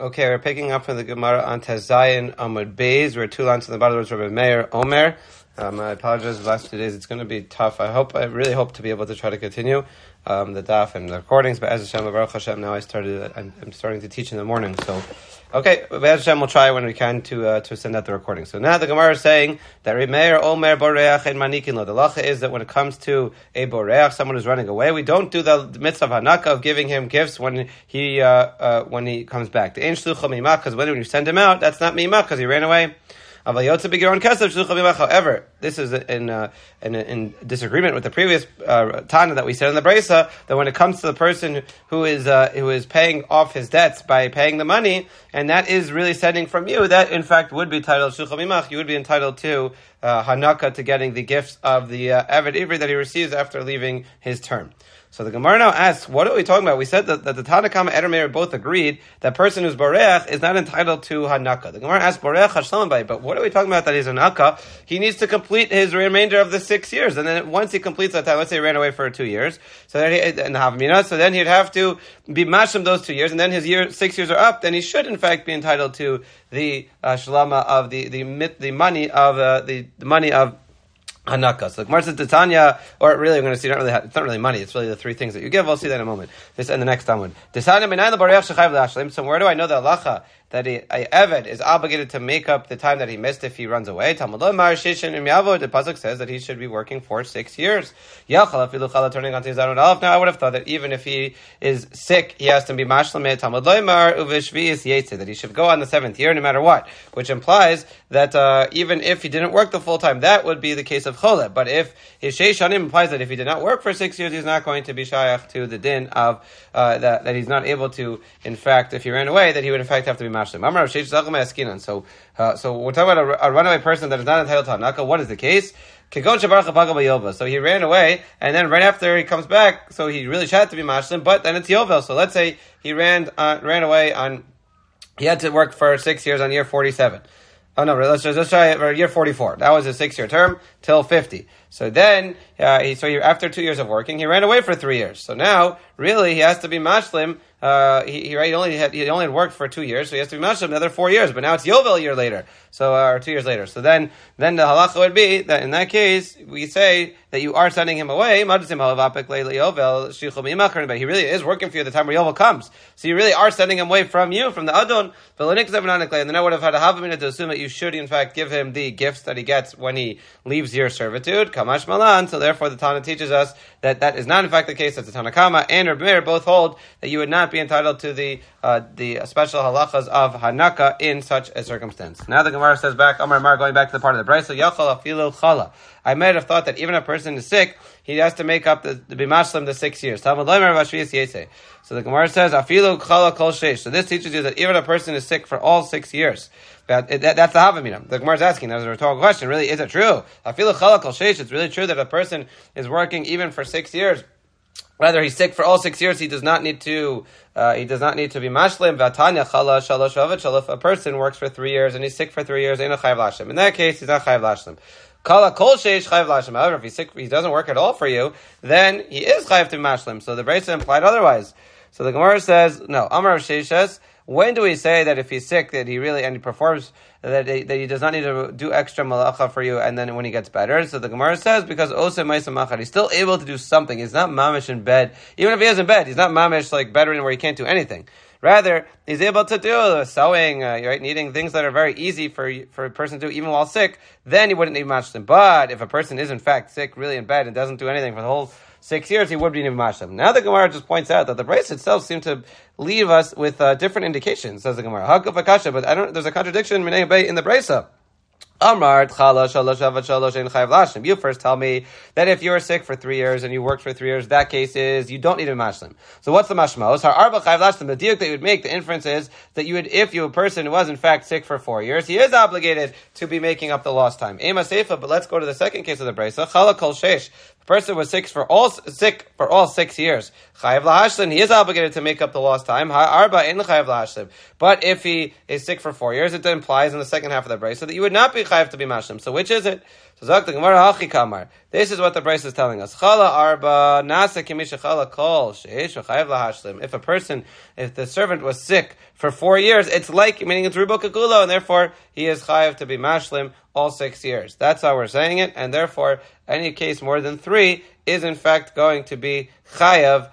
Okay, we're picking up from the Gemara on Tezayin Amud Beis. We're 2 lines from the bottom. It's Rabbi Meir Omer. I apologize for the last 2 days. It's going to be tough. I really hope to be able to try to continue the daf and the recordings. But as Hashem, Baruch Hashem, now I'm starting to teach in the morning. So, okay, as Hashem, we'll try when we can to send out the recording. So now the Gemara is saying that Rabbi Meir Omer Boreach and Manikin Lo. The lacha is that when it comes to a Boreach, someone who's running away, we don't do the mitzvah of Hanaka of giving him gifts when he comes back. The Ein Shlucha Mimach, because when you send him out, that's not Mimach because he ran away. However, this is in disagreement with the previous Tana that we said in the Brisa, that when it comes to the person who is paying off his debts by paying the money, and that is really sending from you, that in fact would be titled Shlucha Mimach. You would be entitled to Hanaka, to getting the gifts of the Eved Ivri that he receives after leaving his term. So the Gemara now asks, what are we talking about? We said that the Tana Kama and Meir both agreed that person who's Boreach is not entitled to Hanaka. The Gemara asks, Boreach Hashlam Bay, but what are we talking about that he's Hanaka? He needs to complete his remainder of the 6 years. And then once he completes that time, let's say he ran away for 2 years, so then he'd have to be mashim those 2 years, and then his 6 years are up, then he should in fact be entitled to the shlama of the money of the money of Hanaka. So the Gemara says Tanya, or really we're going to see, it's not really money, it's really the 3 things that you give. We'll see that in a moment. This and the next Talmud. So where do I know the halacha that a Eved is obligated to make up the time that he missed if he runs away? The pasuk says that he should be working for 6 years. Now I would have thought that even if he is sick, he has to be mashlameh that he should go on the 7th year no matter what, which implies that even if he didn't work the full time, that would be the case of cholet. But if his sheish shanim implies that if he did not work for 6 years, he's not going to be shayach to the din of that he's not able to, in fact, if he ran away, that he would in fact have to be mashlim. So we're talking about a runaway person that is not entitled to Hanaka. What is the case? So he ran away, and then right after he comes back, so he really had to be mashlim, but then it's Yovel. So let's say he ran away he had to work for 6 years on year 47. Oh no, let's just try it for year 44. That was a 6-year term till 50. So then, after 2 years of working, he ran away for 3 years. So now, really, he has to be mashlim. He only had worked for 2 years, so he has to be mashlim another 4 years. But now it's Yovel a year later, or 2 years later. So then the halacha would be that in that case, we say that you are sending him away. But he really is working for you at the time where Yovel comes. So you really are sending him away from you, from the Adon. And then I would have had a havamina to assume that you should, in fact, give him the gifts that he gets when he leaves your servitude. Kamash Malan. So therefore, the Tana teaches us that is not, in fact, the case. That's the Tana Kama and Rabbi Meir both hold that you would not be entitled to the special halachas of Hanaka in such a circumstance. Now the Gemara says back, Amar Mar, going back to the part of the Brisa, Yachal afilu chala. I might have thought that even if a person is sick, he has to make up the bimashlim the 6 years. So the Gemara says, afilu chala kol sheish. So this teaches you that even a person is sick for all 6 years. That's the Havamina. The Gemara is asking, that was a rhetorical question. Really, is it true? Afilu chala kol sheish. It's really true that a person is working even for 6 years. Rather, he's sick for all 6 years. He does not need to be mashlim. Vatanya chala shalosh avet shalof. A person works for 3 years and he's sick for 3 years. Ain't a chayav lashlim. In that case, he's not chayav lashlim. Kala kol sheish chayav lashlim. However, if he's sick, he doesn't work at all for you, then he is chayav to be mashlim. So the Brisa implied otherwise. So the Gemara says, no. Amar Sheishes. When do we say that if he's sick, that he really, and he performs, that he does not need to do extra malacha for you, and then when he gets better? So the Gemara says, because Oseh Maisa Machar, he's still able to do something. He's not mamish in bed. Even if he is in bed, he's not mamish like bedridden where he can't do anything. Rather, he's able to do sewing, needing things that are very easy for a person to do even while sick, then he wouldn't need mashlim. But if a person is in fact sick, really in bed, and doesn't do anything for the whole 6 years, he would be needing mashlim. Now the Gemara just points out that the Brisa itself seemed to leave us with different indications, says the Gemara. Hakuf akasha, but there's a contradiction in the Brisa. Amar chala shalosh avat shalosh ein chayav lashlim. You first tell me that if you are sick for 3 years and you worked for 3 years, that case is you don't need a mashlim. So what's the mashmos? Arba chayav lashlim. The diuk that you would make, the inference is that you would, if you a person who was in fact sick for 4 years, he is obligated to be making up the lost time. Ema seifa. But let's go to the second case of the brisa. Chala kol sheish. The person was sick for all 6 years. Chayav lahashlim. He is obligated to make up the lost time. Arba ein chayav lahashlim. But if he is sick for 4 years, it implies in the second half of the brisa that you would not be chayav to be mashlim. So which is it? So So Zak the Gemara Hachi Kamar. This is what the Bryce is telling us. Chala arba nasa kimisha chala kol sheish v'chayev lahashlim. If the servant was sick for 4 years, it's like, meaning it's rubo kagulo, and therefore he is chayev to be mashlim all 6 years. That's how we're saying it, and therefore any case more than 3 is in fact going to be chayev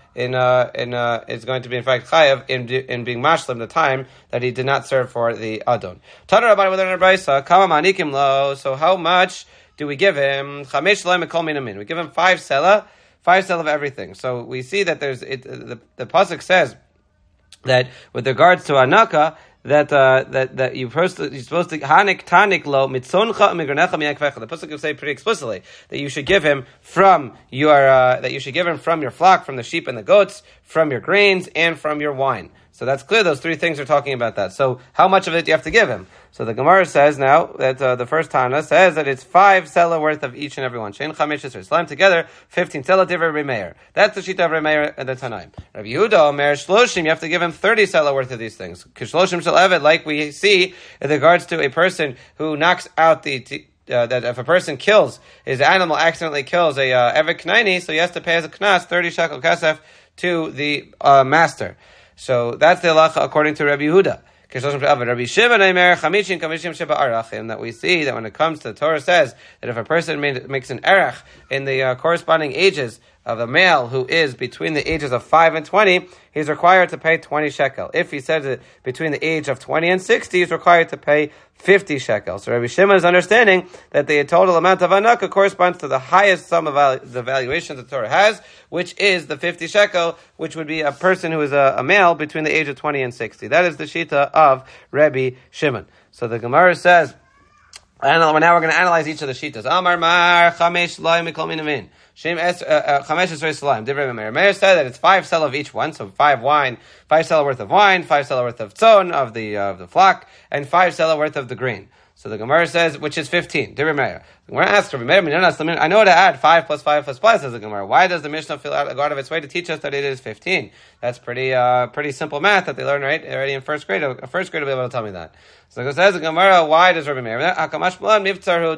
is going to be in fact chayev in being mashlim the time that he did not serve for the adon. Taner Rabbanan with an Brisa kama manikim lo. So how much do we give him? Chamesh sela mikol min amin. We give him 5 sela of everything. So we see that the pasuk says that with regards to anaka, that you're supposed to hanik tanik lo mitzoncha migranecha miyakvecha. The pasuk will say pretty explicitly that you should give him from your flock, from the sheep and the goats, from your grains and from your wine. So that's clear. Those 3 things are talking about that. So how much of it do you have to give him? So the Gemara says now that the first Tana says that it's 5 sela worth of each and every one. Shein chamesh yisrael slime together 15 sela divrei Reb Meir. That's the shita of Reb Meir and the Tanaim. Rabbi Yehuda Omer shloshim. You have to give him 30 sela worth of these things. Kishloshim shel eved, like we see in regards to a person who knocks out that if a person kills his animal, accidentally kills a eved knaini, so he has to pay as a knas 30 shekel kesef to the master. So that's the halacha according to Rabbi Yehuda. Rabbi Shimon Aimer Chamishim Kamishim Sheba Arachim, that we see that when it comes to the Torah says that if a person makes an erach in the corresponding ages of a male who is between the ages of 5 and 20, he's required to pay 20 shekel. If he says it between the age of 20 and 60, he's required to pay 50 shekels. So Rabbi Shimon is understanding that the total amount of anaka corresponds to the highest sum of the valuation the Torah has, which is the 50 shekel, which would be a person who is a male between the age of 20 and 60. That is the shita of Rabbi Shimon. So the Gemara says, and now we're going to analyze each of the shitas. Amar mar chamesh loy mikol minamin. Chamesh esrei salayim. Divrei Meir. Meir said that it's 5 sela of each one, so 5 sela worth of wine, 5 sela worth of tzon of the flock, and 5 sela worth of the grain. So the Gemara says, which is 15. Divrei Meir. The Gemara asks Rabbi Meir, I know how to add 5 plus 5 plus 5, says the Gemara. Why does the Mishnah go out of its way to teach us that it is 15? That's pretty simple math that they learn already in first grade. A first grader will be able to tell me that. So it says the Gemara, why does Rabbi Meir? No, really,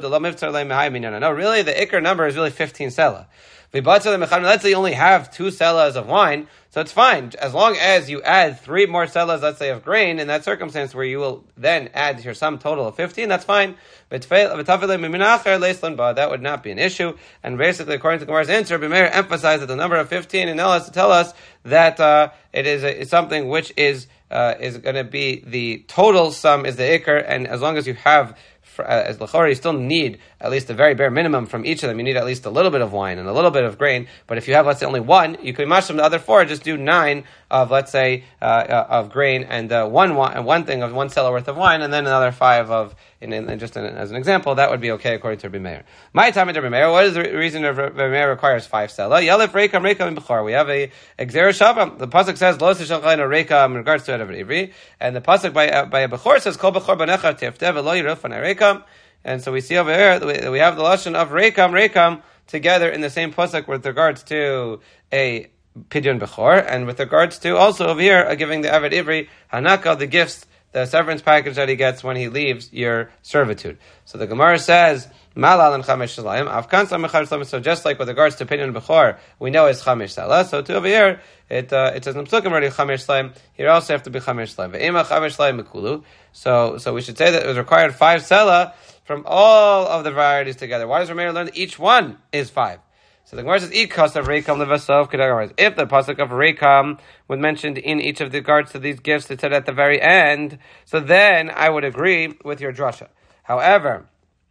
the Iker number is really 15 sela. Let's say you only have 2 selas of wine, so it's fine. As long as you add 3 more selas, let's say, of grain, in that circumstance where you will then add your sum total of 15, that's fine. But that would not be an issue. And basically, according to Gemara's answer, Rabbi Meir emphasized that the number of 15 and has to tell us that it's something which is going to be the total sum is the Iker, and as long as you have as l'chora, you still need at least the very bare minimum from each of them. You need at least a little bit of wine and a little bit of grain. But if you have, let's say, only 1, you could mash them the other 4. Just do 9 of, let's say, of grain and one thing of 1 sela worth of wine, and then another 5 of. As an example, that would be okay according to Rabbi Meir. My time at Rabbi Meir, what is the reason Rabbi Meir requires 5 sela? Yalef reikam in bechor. We have a Gzera Shavah. The pasuk says lo seshalchayin reikam in regards to Erev Ivri, and the pasuk by a bechor says kol bechor banecha tiftev v'lo yiruf anei reikam. And so we see over here we have the lashon of reikam together in the same pasuk with regards to a pidyon bechor, and with regards to also over here giving the Erev Ivri hanaka, the gifts, the severance package that he gets when he leaves your servitude. So the Gemara says, Malal and Chamesh Salayim, Afkan Samechar Salayim. So just like with regards to Pidyon Bechor, we know it's Chamesh Salah. So too over here, it says Namsukim already Chamesh Salayim. Here also have to be Chamesh Salayim. Ve'ema Chamesh Salayim Mekulu. So we should say that it was required 5 Selah from all of the varieties together. Why does Rameir learn that each one is 5? So the Gemara says, "Ikas of Reikam levasov kedagaris." If the pasuk of Reikam was mentioned in each of the regards to these gifts, it said at the very end, so then I would agree with your drasha. However,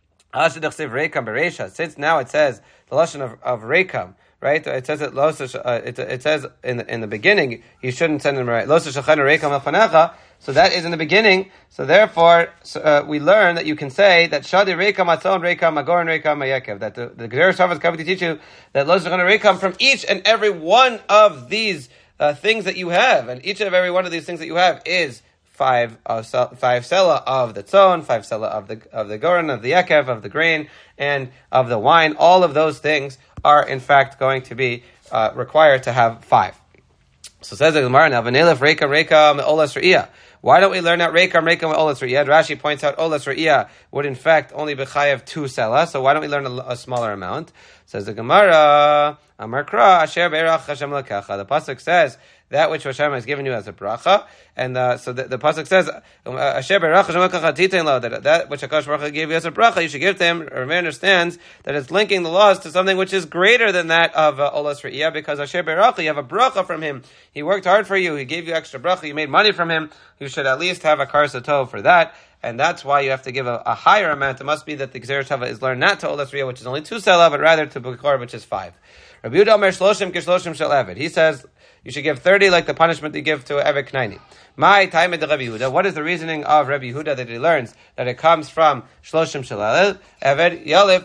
since now it says the lashon of Reikam, right? It says that it says in the beginning you shouldn't send them right. So that is in the beginning. So therefore, we learn that you can say that Shadi Reikam Atzon Reikam Agoran Reikam Mayekev. That the Gzera Shavah is coming to teach you that Lo Shechana Reikam from each and every one of these things that you have, and each and every one of these things that you have is 5 sela of the tzon, 5 sela of the goran, of the yekev, of the grain, and of the wine. All of those things are in fact going to be required to have 5. So says the Gemara now, "V'nelef reika me'olas re'iyah." Why don't we learn out Reikam with Olas Re'iyah? Rashi points out Olas Re'iyah would in fact only be chayav 2 sela, so why don't we learn a smaller amount? Says the Gemara, Amar Kra, Asher Be'erach Hashem L'kecha. The pasuk says that which Hashem has given you as a bracha, and so the pasuk says Asher Be'erach Hashem L'kecha Titein Lo, that which Hakadosh Baruch Hu gave you as a bracha, you should give to him. Rameir understands that it's linking the laws to something which is greater than that of Olas Re'iyah, because Asher Be'erach, you have a bracha from him. He worked hard for you. He gave you extra bracha. You made money from him. You should at least have a karsa tov for that. And that's why you have to give a higher amount. It must be that the Gzeir Shava is learned not to Olas Re'iyah, which is only 2 sela, but rather to Bukor, which is 5. Rabbi Yehuda Omer Shloshim Kishloshim Shel Eved. He says you should give 30 like the punishment you give to Eved Knaini. My time at Rabbi Yehuda. What is the reasoning of Rabbi Yehuda that he learns that it comes from Shloshim Shel Eved Yalif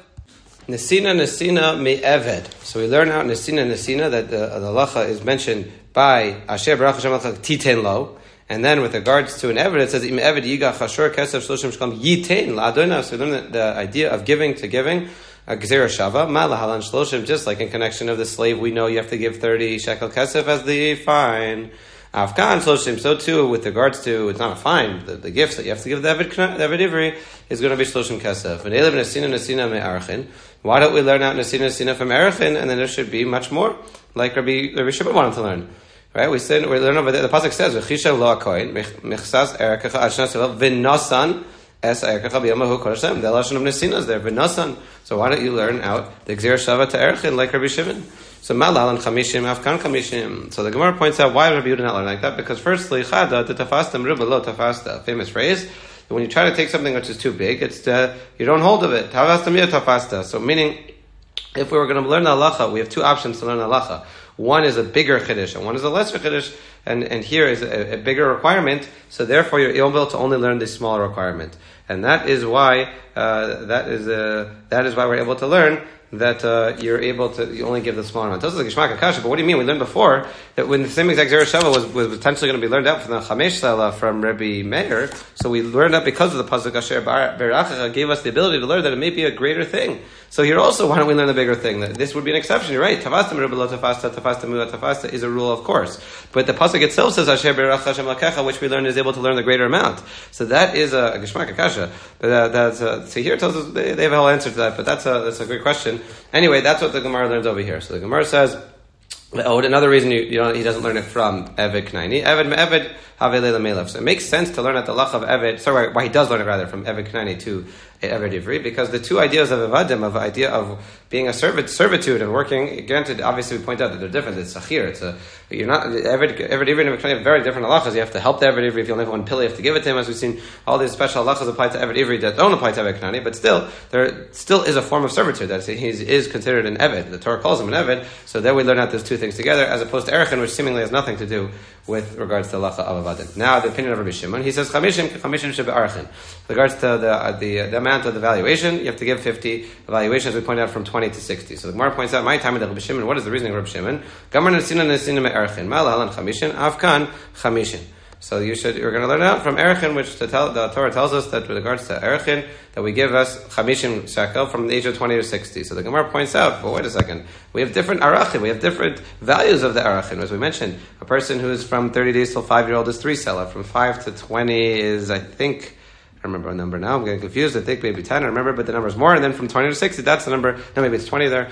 Nesina me Eved. So we learn out Nesina that the halacha is mentioned by Asher Baruch Hashem Titen Lo. And then with regards to an Eved, it says, Im Eved Yiga Chashor Kesef Shloshim Shkam Yitain La'adona. So we learn the idea of giving to giving, a Gzeira Shava, Ma Lahalan Shloshim, just like in connection of the slave, we know you have to give 30 shekel Kesef as the fine. Afkan Shloshim, so too with regards to, it's not a fine, the gifts that you have to give the Eved Ivri is going to be Shloshim Kesef. And Elev Nesina Me'archin. Why don't we learn out Nesina from Arachin, and then there should be much more, like Rabbi Shimon wanted to learn. Right, we learn over there. The pasuk says, "V'chisha lo hakoyin mechsas erkecha ashnas elov v'nasan es erkecha b'yamahu kodeshem." The lashon of nesina is there, v'nasan. So why don't you learn out the Gzeir Shava to Erchin like Rabbi Shimon? So malalan chamishim afkan chamishim. So the Gemara points out why Rabbi Yehuda not learn like that, because firstly, chada tafasta meruba lo tafasta, famous phrase. When you try to take something which is too big, it's you don't hold of it. Tafasta mir tafasta. So meaning, if we were going to learn the halacha, we have 2 options to learn the halacha. One is a bigger chiddush, and one is a lesser chiddush, and here is a bigger requirement. So therefore, you're able to only learn the smaller requirement, and that is why that is why we're able to learn that you're able to you only give the smaller amount. This is like Gishmak Akasha, but what do you mean? We learned before that when the same exact Gzeir Shava was potentially going to be learned out from the Chamesh Sela from Rabbi Meir, so we learned that because of the pasuk Asher Be'erachacha gave us the ability to learn that it may be a greater thing. So here also, why don't we learn the bigger thing? That this would be an exception. You're right. Tafasta meruba lo tafasta, tafasta mula tafasta is a rule, of course. But the pasuk itself says Asher Be'erachacha Hashem Lakecha, which we learn is able to learn the greater amount. So that is a Gishmak Akasha. But so here it tells us they have a whole answer to that. But that's a great question. Anyway, that's what the Gemara learns over here. So the Gemara says, another reason he doesn't learn it from Eved Knaini. Eved Havelei Melech. So it makes sense to learn at the lach of Eved. Sorry, why he does learn it rather from Eved Knaini to Eved Ivri, because the 2 ideas of Evadim, of the idea of being a servitude and working, granted, obviously we point out that they're different. It's Sachir. You're not Eved Ivri and Eved Knaini have very different halachas. You have to help the Eved Ivri. If you only have 1 pill, you have to give it to him. As we've seen, all these special halachas apply to Eved Ivri that don't apply to Eved Knaini. But still, there still is a form of servitude that he is considered an Eved. The Torah calls him an Eved. So there we learn out those 2 things together, as opposed to Erechin, which seemingly has nothing to do with regards to halacha of Avadim. Now, the opinion of Rabbi Shimon, he says chamishim shebe archin. With regards to the amount of the valuation, you have to give 50. Evaluation, as we pointed out, from 20 to 60. So the Gemara points out, my time of Rabbi Shimon. What is the reasoning of Rabbi Shimon? Gamar nesina me archin. Ma lahalan chamishin afkan chamishin. So you're going to learn out from Erechin, which the Torah tells us that with regards to Erechin, that we give us Chamishim shekel from the age of 20 to 60. So the Gemara points out, well, wait a second, we have different Arachim, we have different values of the Arachim. As we mentioned, a person who is from 30 days till 5-year-old is 3 sela, from 5 to 20 is, I think, I remember a number now, I'm getting confused, I think maybe 10, I remember, but the number is more, and then from 20 to 60, that's the number, no, maybe it's 20 there,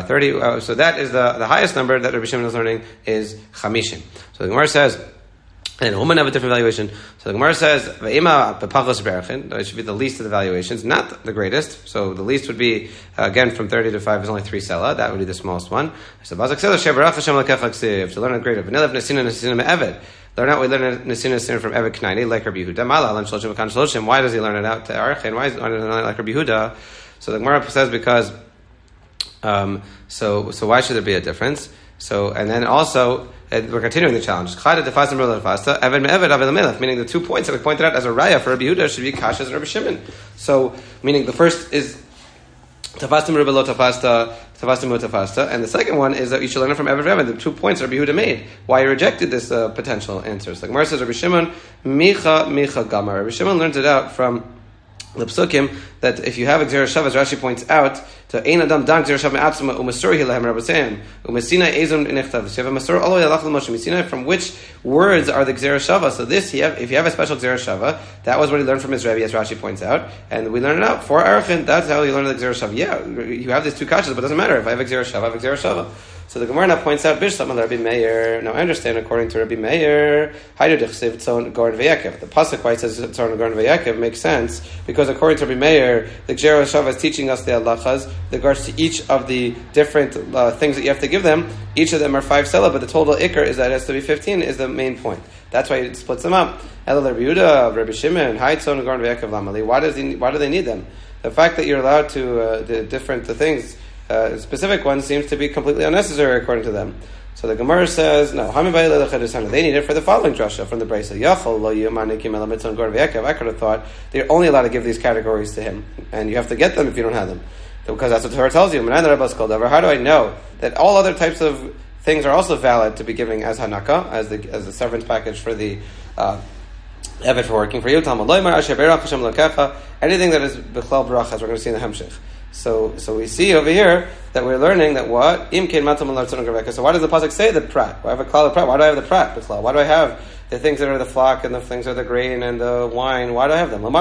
30, so that is the highest number that Rabbi Shimon is learning is Chamishim. So the Gemara says, and women have a different valuation. So the Gemara says, "Ve'ima bepachos be'erchin." It should be the least of the valuations, not the greatest. So the least would be again from 30 to 5 is only 3 sela. That would be the smallest one. So Bazak says, "Shebarach Hashem lekech laksiv." To learn a greater. V'nelev nesina me'eved. We learn nesina from Eved Knaini like Rabbi Yehuda. Malal shloshim v'kan shloshim. Why does he learn it out to Archin? Why does he learn it like Rabbi Yehuda? So the Gemara says because. So why should there be a difference? So and then also. We're continuing the challenge. Meaning the 2 points that we pointed out as a raya for Rabbi Yehuda should be kashas and Rabbi Shimon. So, meaning the first is tafasta meruba lo tafasta, tafasta mu tafasta, and the second one is that you should learn it from Eved. The 2 points Rabbi Yehuda made. Why he rejected this potential answer. So, the Gemara says Rabbi Shimon micha gamar. Rabbi Shimon learns it out from the psukim that if you have a Gzera Shava, as Rashi points out, to Ein Adam Dan Gzera Shava Atzma Umasur Hilahem Rabbaseim Umasina Ezon Nichtav. So you have a Masur all the way Alach Moshe Misina. From which words are the Gzera Shava? So this, if you have a special Gzera Shava, that was what he learned from his Rebbe, as Rashi points out, and we learn it out for Arachin. That's how you learn the Gzera Shava. Yeah, you have these two kashas, but it doesn't matter. If I have a Gzera Shava, I have a Gzera Shava. So the Gemara now points out Bishlam Rabbi Meir. Now I understand, according to Rabbi Meir, the pasuk why it says Tzon Goren Vayakev makes sense because according to Rabbi Meir, the Gzera Shava is teaching us the halachas with regards to each of the different things that you have to give them. Each of them are 5 selah, but the total ikr is that it has to be 15 is the main point. That's why it splits them up. Elul Rabbi Yehuda, Rabbi Shimon, Tzon Goren Vayakev Lamali. Why do they need them? The fact that you're allowed to the different things. Specific one seems to be completely unnecessary according to them. So the Gemara says, no, they need it for the following drasha from the Brisa. I could have thought they're only allowed to give these categories to him, and you have to get them if you don't have them. Because that's what the Torah tells you. How do I know that all other types of things are also valid to be giving as Hanaka, as the severance package for the Evet for working for you? Anything that is B'chlal Barach, as we're going to see in the Hemshech. So we see over here that we're learning that what? So why does the pasuk say the prat? Why have a klal of prat? Why do I have the prat? Why do I have the things that are the flock and the things that are the grain and the wine? Why do I have them?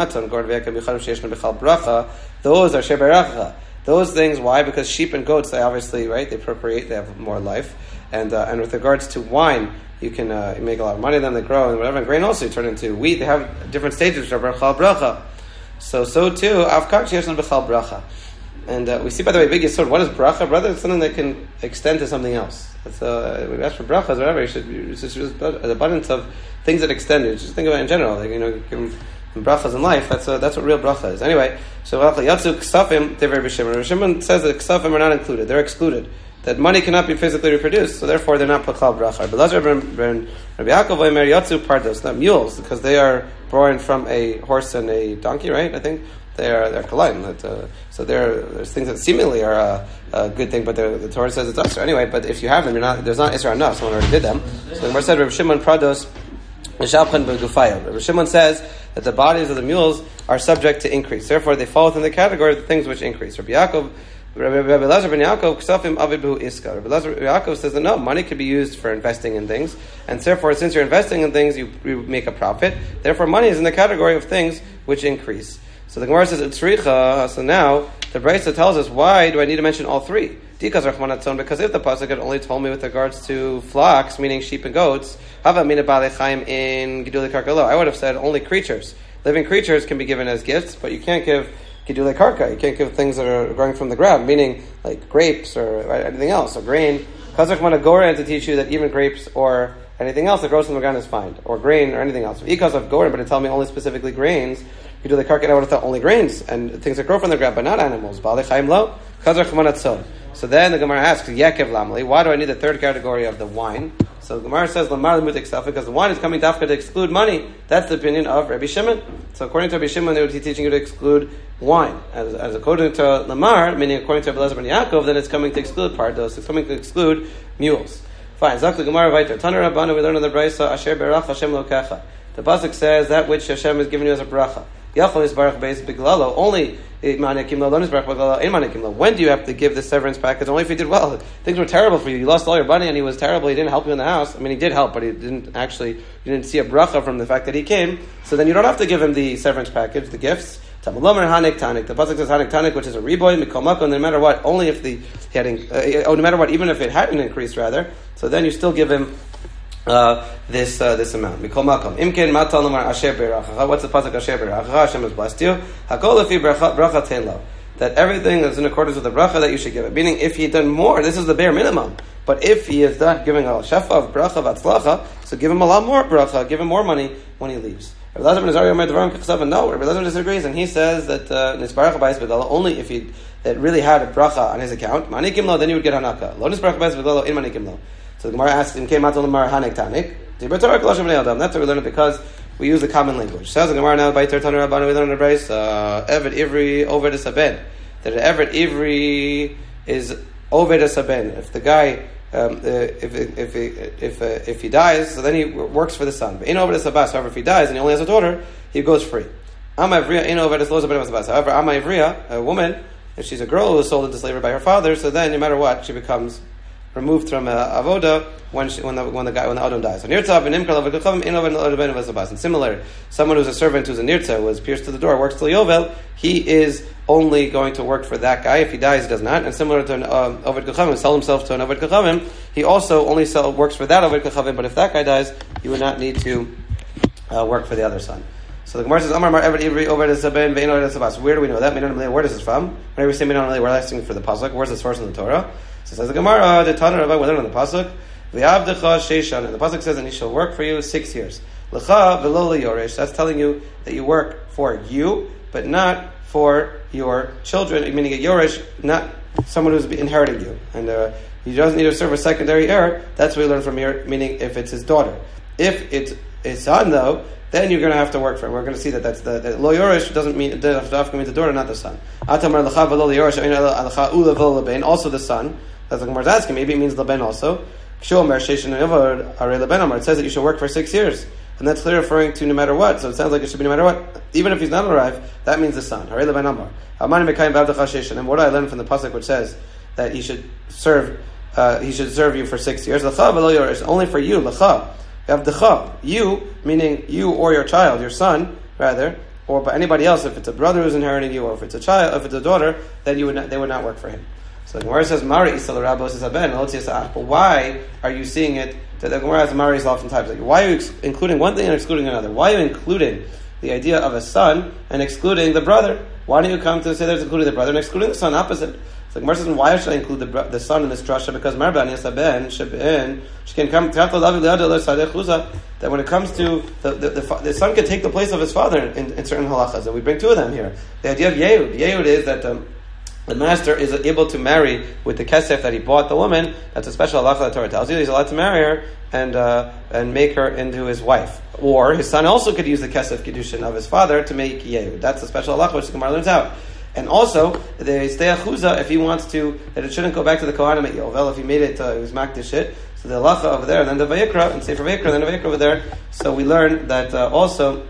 Those are sheberacha. Those things, why? Because sheep and goats, they obviously, right? They procreate, they have more life. And with regards to wine, you can make a lot of money, then they grow, and whatever. And grain also, you turn into wheat. They have different stages of bracha. So too, avkak sheyeshna b'chal bracha. And we see, by the way, big yisod. What is bracha? Brother, it's something that can extend to something else. We ask for brachas, whatever. It's just an abundance of things that extend it. Just think about it in general. Like, give them brachas in life. That's what real bracha is. Anyway, so yatsu ksafim dever b'shimon. Rabbi Shimon says that ksafim are not included; they're excluded. That money cannot be physically reproduced, so therefore they're not b'chal bracha. But Lazar ben Rabbi Yaakov omer yatsu pardos, not mules, because they are born from a horse and a donkey, right? I think they're kalaim. So there's things that seemingly are a good thing, but the Torah says it's usher. Anyway, but if you have them, there's not isra enough. Someone already did them. So the Gemara said Rabbi Shimon prados mishalchan b'gufayim. Rabbi Shimon says that the bodies of the mules are subject to increase. Therefore, they fall within the category of the things which increase. Rabbi Elazar ben Yaakov ksafim avid b'hu iska. Rabbi Elazar ben Yaakov says that no, money could be used for investing in things, and therefore, since you're investing in things, you make a profit. Therefore, money is in the category of things which increase. So the Gemara says utzricha. So now the Brisa tells us, why do I need to mention all three? Because if the pasuk had only told me with regards to flocks, meaning sheep and goats, I would have said only creatures. Living creatures can be given as gifts, but you can't give gidulei karka. You can't give things that are growing from the ground, meaning like grapes or anything else, or grain. Kazakh want a goren to teach you that even grapes or anything else that grows from the ground is fine, or grain or anything else. Because of goren, but it tell me only specifically grains. Gidulei karka, I would have thought only grains and things that grow from the ground, but not animals. Baalei chaim lo, kazakh manatzon. So then the Gemara asks, Yakev Lamli, why do I need the third category of the wine? So the Gemara says, Lamar Lemutik Safa, because the wine is coming to Africa to exclude money. That's the opinion of Rabbi Shimon. So according to Rabbi Shimon, they would be teaching you to exclude wine. As according to Lamar, meaning according to Rabbi Elazar ben Yaakov, then it's coming to exclude pardos, it's coming to exclude mules. Fine. Zak the Gemara Vayter. Taner Rabbanu, we learn in the Brisa, Asher Berach Hashem Lokecha. The pasuk says that which Hashem has given you as a bracha. Yachol is barach beis biglalo. Only when do you have to give the severance package? Only if you did well. Things were terrible for you. You lost all your money, and he was terrible. He didn't help you in the house. I mean, he did help, but he didn't actually. You didn't see a bracha from the fact that he came. So then you don't have to give him the severance package, the gifts. The pasuk says hanik tanik, which is a reboy mikol makom. No matter what, only if no matter what, even if it hadn't increased, rather. So then you still give him this amount. Mikol makom. Imken matal lamar asher beracha. What's the pasuk asher beracha? Hashem has blessed you. Hakol lefi bracha telo. That everything is in accordance with the bracha that you should give it. Meaning, if he had done more, this is the bare minimum. But if he is not giving a shefa of bracha v'atzlacha, so give him a lot more bracha, give him more money when he leaves. Rabbi Elazar ben Azariah no, Rabbi Elazar disagrees, and he says that nisbarach b'ayis b'dala only if he that really had a bracha on his account. Manikim lo, then he would get hanaka. Lo nisbarach b'ayis b'dala in manikim lo. So the Gemara asks him, "Came out on the Mar Hanek Tanik." That's what we learn it because we use the common language. Says the Gemara now by Tertanu Rabbanu, we learn the Brace Eved Ivri Oved Saben. That an Eved Ivri is Oved Saben. If the guy if he dies, so then he works for the son. But in Oved Sabas, however, if he dies and he only has a daughter, he goes free. However, Amma Ivriya, a woman, if she's a girl who was sold into slavery by her father, so then no matter what, she becomes removed from avoda when the Adon dies. And similar, someone who's a servant who's a nirtza, who was pierced to the door, works till Yovel, he is only going to work for that guy. If he dies, he does not. And similar to an Ovid Kachavim, sell himself to an Ovid Kachavim, he also only works for that Ovid Kachavim, but if that guy dies, he would not need to work for the other son. So the Gemara says, Amar Mar Eved Ivri Oved Esaben Ve'ino Oved Esabas. Where do we know that? Where does this from? Whenever we say Minon Malay, we're asking for the pasuk. Where's the source in the Torah? So says the Gemara, the Tanur Rabbi, we learn on the pasuk. V'yavdecha sheishan, and the pasuk says, and he shall work for you 6 years. L'cha v'lo liyoresh. That's telling you that you work for you, but not for your children. Meaning a yoresh, not someone who's inheriting you, and he doesn't need to serve a secondary heir. That's what we learn from here. Meaning, if it's his daughter, if it's his son, though, then you're going to have to work for him. We're going to see that that's the lo yorish doesn't mean it doesn't have to mean the daughter, not the son. Also the son. That's what the Gemara is asking. Maybe it means leben also. It says that you should work for 6 years, and that's clearly referring to no matter what. So it sounds like it should be no matter what. Even if he's not alive, that means the son. And what do I learn from the pasuk which says that he should serve you for 6 years? Only for you. You, meaning you or your child, your son, rather, or by anybody else, if it's a brother who's inheriting you, or if it's a child, if it's a daughter, then they would not work for him. So the Gemara says, Mari Isal Rabos Isaben, but why are you seeing it? The Gemara has Mari oftentimes. Like, why are you including one thing and excluding another? Why are you including the idea of a son and excluding the brother? Why don't you come to say there's including the brother and excluding the son? Opposite. So the Gemara says, why should I include the son in this drasha? Because that when it comes to the son can take the place of his father in certain halachas, and we bring two of them here. The idea of Yehud. Yehud is that the master is able to marry with the kesef that he bought the woman. That's a special halacha that Torah tells you. He's allowed to marry her and make her into his wife. Or his son also could use the kesef kedushin of his father to make Yehud. That's a special halacha which the Gemara learns out. And also, the stei achuza, if he wants to, that it shouldn't go back to the Kohanim at Yovel, if he made it, it was makdish it. So the halacha over there, and then the Vayikra, and Sefer Vayikra, and then the Vayikra over there. So we learn that also,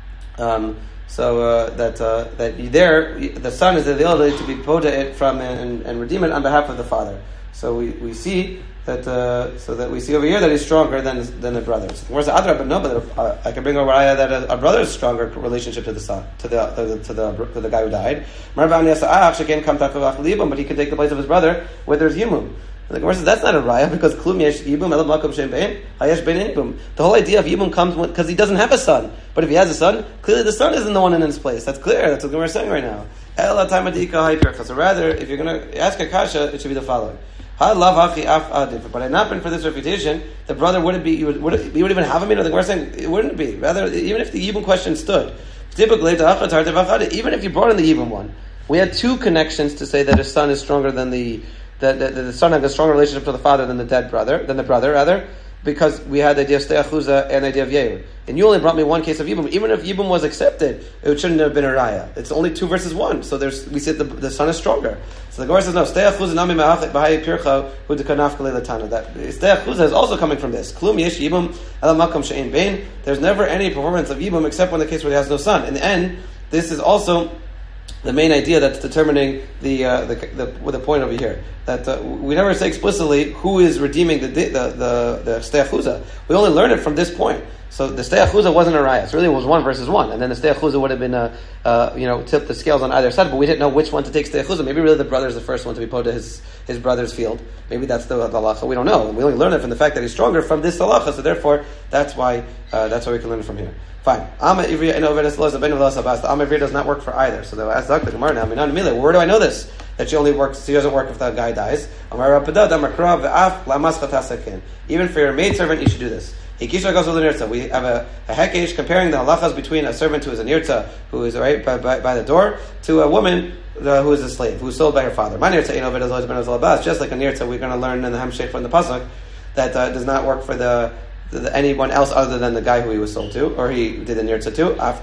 that there, the son is the ability to be poda it from and redeem it on behalf of the father. So we see that we see over here that he's stronger than the brothers. Whereas the other, but no, but I can bring over ayah that a brother's stronger relationship to the son, to the guy who died. But he could take the place of his brother where there's yimum. The Gemara says that's not a raya because klum yesh yibum elam makom shem bein hayesh bein yibum. The whole idea of yibum comes because he doesn't have a son. But if he has a son, clearly the son isn't the one in his place. That's clear. That's what the Gemara is saying right now. So rather, if you're going to ask a kasha, it should be the following. But had not been for this refutation, the brother wouldn't be. You would even have him. The Gemara is saying it wouldn't be. Rather, even if the yibum question stood, typically even if you brought in the yibum one, we had two connections to say that a son is stronger than the son has a stronger relationship to the father than the brother rather, because we had the idea of stei achuza and the idea of Yehud. And you only brought me one case of Yibum. Even if Yibum was accepted, it shouldn't have been a raya. It's only 2 versus 1. So we said the son is stronger. So the Gemara says, no, stei achuza nami me'achik b'hai pircha hu dekanaf kalei latana. That stei achuza is also coming from this. Klum yesh Yibum elam makom she'ein bein. There's never any performance of Yibum except when the case where he has no son. In the end, this is also the main idea that's determining the point over here. That we never say explicitly who is redeeming the stei achuza. We only learn it from this point. So the stei achuza wasn't a raya. It really was 1 versus 1, and then the stei achuza would have been tip the scales on either side. But we didn't know which one to take stei achuza. Maybe really the brother is the first one to be put to his brother's field. Maybe that's the halacha. We don't know. We only learn it from the fact that he's stronger from this halacha. So therefore, that's why we can learn it from here. Fine. The Amma Ivriya does not work for either. So they'll ask the Gemara now, where do I know this? That she doesn't work if that guy dies. Even for your maidservant, you should do this. We have a hekesh comparing the halachas between a servant who is a nirtza, who is right by the door, to a woman who is a slave, who is sold by her father. Just like a nirtza, we're going to learn in the Hamshech from the pasuk that does not work for anyone else other than the guy who he was sold to, or he did the nirtza to. That's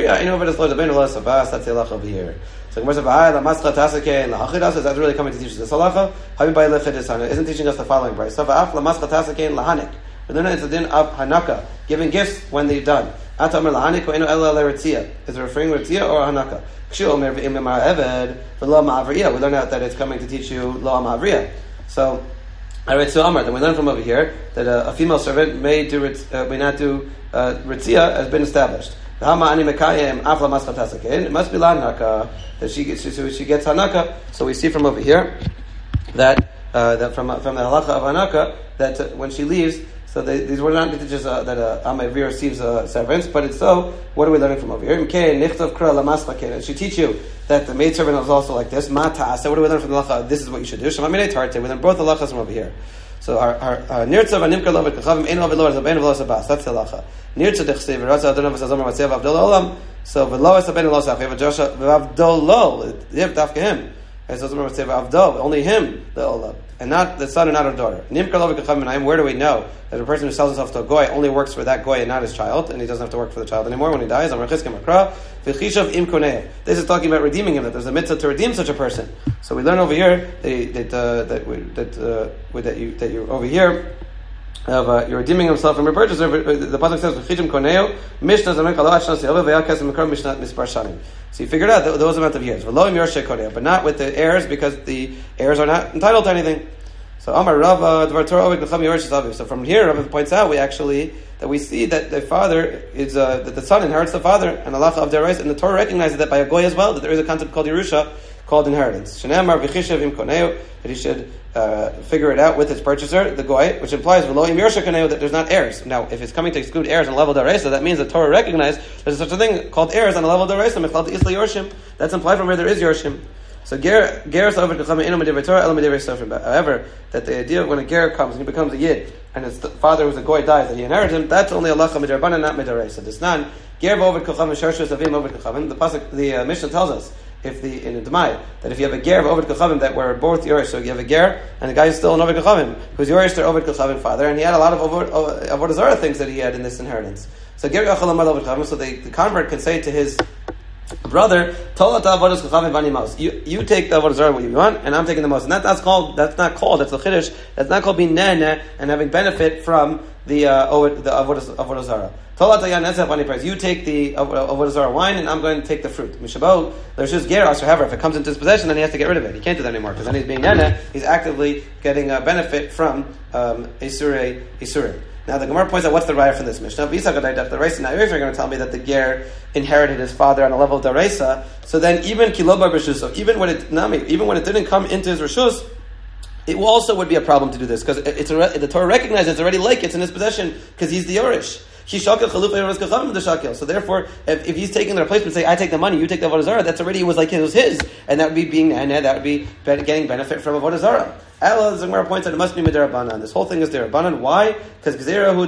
the halacha over here. So Gemara says, is that really coming to teach us this halacha? Isn't teaching us the following. We learn it's a din of hanaka, giving gifts when they're done. Atamar lahani ko'enu ela l'ritzia. Is it referring to ritzia or hanaka? Kshu omer v'im emar eved v'lo ma'avriya. We learn out that it's coming to teach you lo ma'avriya. So, alright, so Amar, then we learn from over here that a female servant may not do ritzia has been established. It must be lanaka that she gets hanaka. So we see from over here that from the halacha of hanaka that when she leaves, so these were not just that Amavir receives servants, but it's so. What are we learning from over here? It should teach you that the maidservant is also like this. Mata. So what do we learn from the halacha? This is what you should do. We learn both the halachas from over here. So our nirtzav and nimkar loved kachavim ein loved loras aben v'los abas. That's the halacha. Nirtzav dechsev v'ratzav adonam v'sazomer matzev avdol olam. So v'loas aben v'los achim v'avdolo. Yiv dafke him. Only him the olam, and not the son and not her daughter. Where do we know that a person who sells himself to a goy only works for that goy and not his child, and he doesn't have to work for the child anymore when he dies? This is talking about redeeming him. That there's a mitzvah to redeem such a person. So we learn over here that you over here. You're redeeming himself from a purchaser. The pasuk says v'chijim koneo mishnah zamek alo ashnas yova v'yakes mikra mishnah mispar shanim. So you figured out those amount of years. V'lo im yorshe koneo, but not with the heirs because the heirs are not entitled to anything. So Amar Rava dvar Torah ovid l'cham yorshe zaviv. So from here, Rava points out we see that the father is that the son inherits the father and halacha of derais, and the Torah recognizes that by a goy as well, that there is a concept called Yerusha, called inheritance. Shenamar v'chishav im koneo, that he should figure it out with his purchaser, the goy, which implies v'lo im yorshe koneo, that there's not heirs. Now, if it's coming to exclude heirs on the level of deraisa, that means the Torah recognized there's such a thing called heirs on the level of deraisa. Mechlal isla yorshim. That's implied from where there is yorshim. So however, that the idea of when a ger comes and he becomes a yid, and his father who's a goy dies, that he inherits him, that's only halacha midrabanan, not midraisa. This nan ger over kachavim sharshus avim over kachavim. The pasuk, the Mishnah tells us in the Demai that if you have a ger of over kachavim that were both yorish, so you have a ger and the guy is still an over kachavim who's yorish their over kachavim father, and he had a lot of avodah zarah things that he had in this inheritance. So ger yachal amar over kachavim. So the convert can say to his brother, you take the avodah zarah what you want, and I'm taking the most. And that's the chiddush. That's not called being nene and having benefit from the avodah zarah. You take the avodah zarah wine, and I'm going to take the fruit. Mishabot, there's just ger. However, if it comes into his possession, then he has to get rid of it. He can't do that anymore because then he's being nene. He's actively getting a benefit from isurei. Now the Gemara points out what's the raya from this Mishnah. Now if you're going to tell me that the ger inherited his father on a level of daraisa, so then even kilobar b'shuso, even when it didn't come into his rishus, it also would be a problem to do this because the Torah recognizes it's already like it's in his possession because he's the yorish. So therefore, if he's taking the replacement, say I take the money, you take the avodah zarah, that's already was his, and that would be being that would be getting benefit from avodah zarah. Ella, the Gemara points out it must be midirabanan. This whole thing is dirabanan. Why? Because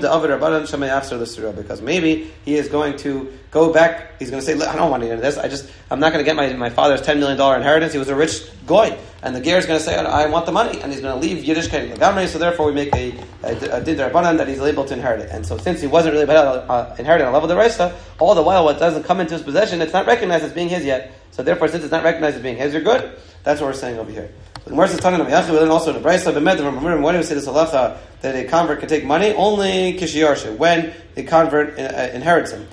because maybe he is going to go back. He's going to say, I don't want any of this. I'm not going to get my father's $10 million inheritance. He was a rich goy, and the ger is going to say, I want the money, and he's going to leave Yiddishkeit Lagamri. So therefore, we make a din dirabanan that he's able to inherit it. And so since he wasn't really inheriting on a level of the Reista, all the while what doesn't come into his possession, it's not recognized as being his yet. So therefore, since it's not recognized as being his, you're good. That's what we're saying over here. The Gemara says, "Tanan Yachi." We learn also in the Brayso b'Medrim. Why do we say this halacha that a convert can take money only kishiyarsha when the convert inherits him?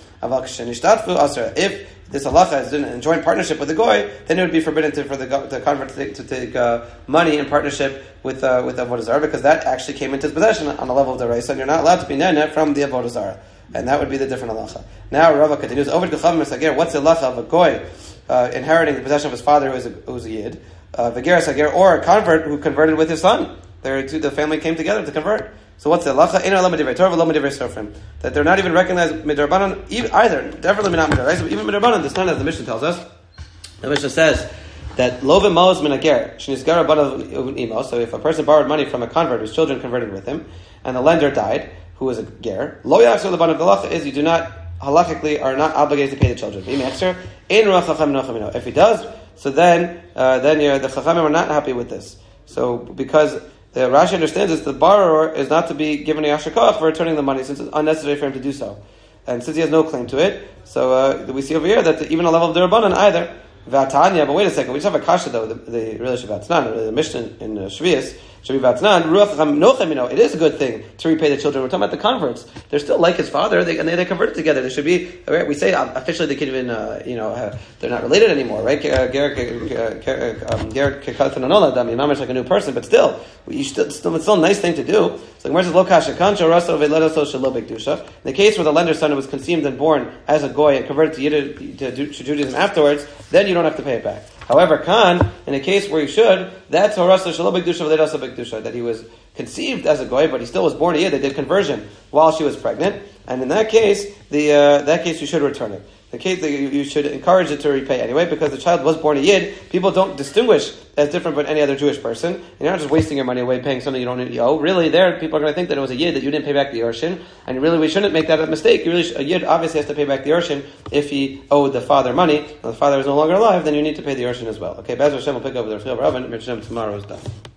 If this halacha is in joint partnership with the goy, then it would be forbidden for the convert to take money in partnership with avodah zarah because that actually came into his possession on the level of the race, and you're not allowed to be nene from the avodah zarah, and that would be the different halacha. Now Rava continues. Over to Chavim Sager. What's the halacha of a goy inheriting the possession of his father who's a yid? V'ger sager, or a convert who converted with his son. The family came together to convert. So what's the halacha? That they're not even recognized midrabanan either. Definitely not midrabanan, but even midrabanan. This time, as the Mishnah tells us, the Mishnah says that lovim maos min ager shnizgara banav imo. So if a person borrowed money from a convert whose children converted with him, and the lender died, who was a ger, lo yachzor lebanav. The halacha is you do not halachically are not obligated to pay the children. If he does, so then the chachamim are not happy with this. So because the Rashi understands this, the borrower is not to be given a yashar for returning the money since it's unnecessary for him to do so, and since he has no claim to it. So we see over here that even a level of derabanan either. V'atanya, but wait a second, we just have a kasha though. The relationship of the Mishnah in Shvius It is a good thing to repay the children. We're talking about the converts. They're still like his father, they converted together. There should be, right? We say officially they could even, they're not related anymore, right? Mama's like a new person, but still, it's still a nice thing to do. So in the case where the lender's son was conceived and born as a goy and converted to Judaism afterwards, then you don't have to pay it back. However, Khan, in a case where you should, that's that he was conceived as a goy, but he still was born a yid. They did conversion while she was pregnant, and in that case, you should return it. The case that you should encourage it to repay anyway, because the child was born a yid. People don't distinguish as different from any other Jewish person. And you're not just wasting your money away paying something you don't owe. Really, there people are going to think that it was a yid that you didn't pay back the Yorshin, and really we shouldn't make that a mistake. A yid obviously has to pay back the Yorshin if he owed the father money, and the father is no longer alive. Then you need to pay the Yorshin as well. Okay, Be'ez Hashem will pick up with the Rechil Rabban. Tomorrow is done.